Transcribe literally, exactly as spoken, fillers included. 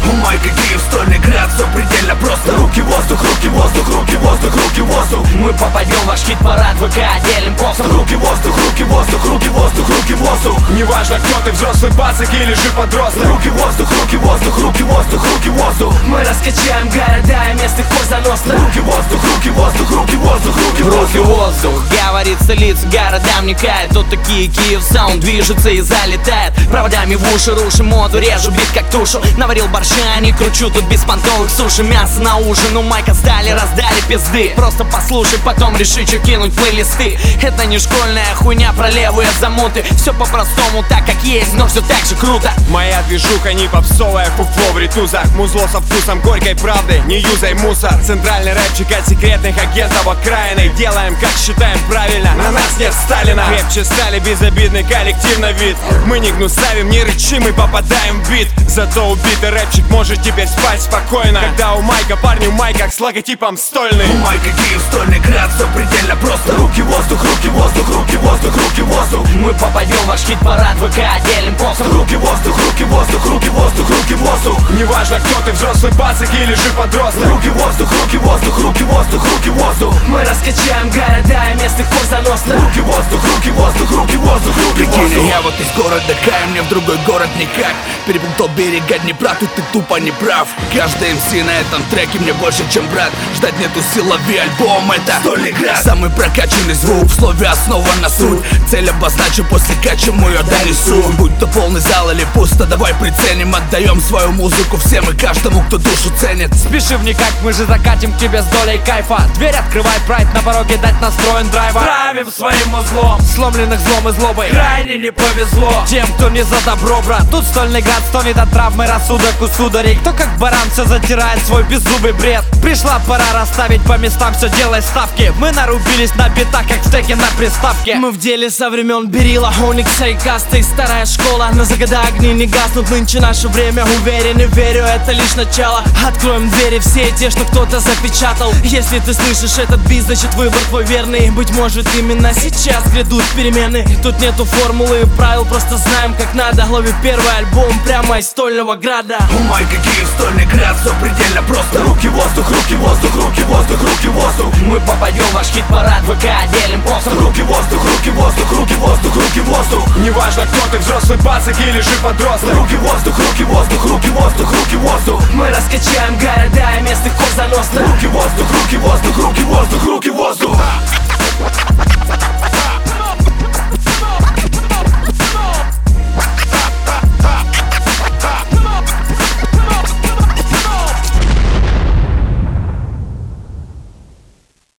У Майка Киев, стольный град, все предельно просто. Руки воздух, руки воздух, руки воздух, руки воздух. Мы попадем в ваш хит-парад, ВК отдельным постом. Руки воздух, руки воздух, руки воздух, руки воздух. Неважно, кто ты, взрослый пацак или же подросток. Руки воздух, руки воздух, руки воздух, руки воздух. Мы раскачаем города и местных позаностно. Руки воздух, руки воздух, руки воздух, руки воздух. Руки воздух, говорит столица, городам не кает. Тут такие Киев саунд движется и залетает. Проводами в уши рушим моду, режу бит как тушу. Наварил борща, не кручу тут беспонтовых суши. Мясо на ужин, у Майка сдали, раздали пизды. Просто послушай, потом реши, что кинуть плейлисты. Это не школьная хуйня про левые замуты. Все по-простому, так как есть, но все так же круто. Моя движуха не попсовая, фуфло в ритузах. Музло со вкусом горькой правды, не юзай мусор. Центральный рэпчик от секретных агентов окраины. Делаем, как считаем правильно, на нас нет Сталина. Крепче стали, безобидный коллектив на вид. Мы не гнусавим, не рычим и попадаем в бит. Зато убитый рэпчик может теперь спать спокойно, когда у Майка парни в майках с логотипом стольный. У Майка Киев, стольный град, все предельно просто. Руки воздух, руки воздух, руки воздух, руки воздух. Мы попадем в ваш хит-парад, ВК отдельным постом. Руки воздух, руки воздух, руки воздух, руки воздух. Неважно, кто ты, взрослый пацак или же подросток. Руки воздух, руки воздух, руки воздух, руки воздух. Мы раскачаем города и местных позаностно. Руки воздух, руки воздух, руки воздух, руки воздух. Я вот из города Кай, мне в другой город никак. Перепутал берега Днепра, тут ты тупо не прав. Каждый эм си на этом треке мне больше, чем брат. Ждать нету сил, лови альбом, это стольный град. Самый прокачанный звук, в слове основан на суть. Цель обозначу, после качем ее донесу. Будь то полный зал или пусто, давай приценим. Отдаем свою музыку всем и каждому, кто душу ценит. Спеши вникать, мы же закатим к тебе с долей кайфа. Дверь открывай, прайд на пороге дать настроен драйва. Травим своим узлом Сломленных злом и злобой крайне не повезло тем, кто не за добро, брат. Тут стольный град стонет от травмы, рассудок у сударей. Кто как баран все затирает свой беззубый бред. Пришла пора расставить по местам, все делай ставки. Мы нарубились на битах, как стеки на приставке. Мы в деле со времен Берила, Оникса и Касты. Старая школа, на загода огни не гаснут. Нынче наше время, уверен и верю, это лишь начало. Откроем двери все те, что кто-то запечатал. Если ты слышишь этот бит, значит выбор твой верный. Быть может именно сейчас грядут перемены. Тут нету формулы и правил, просто знаем как надо. Лови первый альбом прямо из стольного града. У Майка Киев, стольный град, все предельно просто. Руки воздух, руки воздух, руки воздух, руки воздух. Мы попадем в ваш хит-парад, ВК отдельным постом. Руки воздух, руки воздух, руки воздух, руки воздух. Неважно, кто ты, взрослый пацак или же подросток. Руки воздух, руки воздух, руки воздух, руки воздух. Мы раскачаем города и местных позаностно. Руки воздух, руки воздух, руки воздух.